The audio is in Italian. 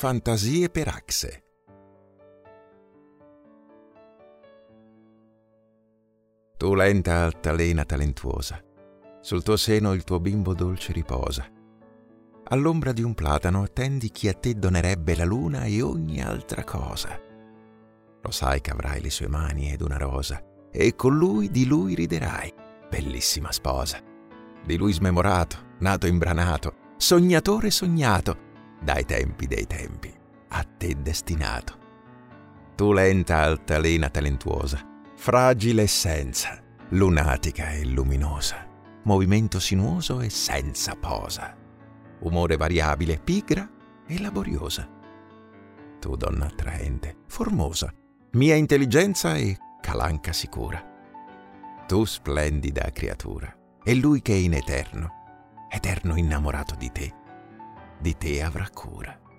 Fantasie per Axe. Tu lenta altalena talentuosa, sul tuo seno il tuo bimbo dolce riposa. All'ombra di un platano attendi chi a te donerebbe la luna e ogni altra cosa. Lo sai che avrai le sue mani ed una rosa, e con lui di lui riderai, bellissima sposa. Di lui smemorato, nato imbranato, sognatore sognato, dai tempi dei tempi, a te destinato. Tu lenta altalena talentuosa, fragile essenza, lunatica e luminosa, movimento sinuoso e senza posa, umore variabile, pigra e laboriosa. Tu donna attraente, formosa, mia intelligenza e calanca sicura. Tu splendida creatura, e lui che è in eterno, eterno innamorato di te avrà cura.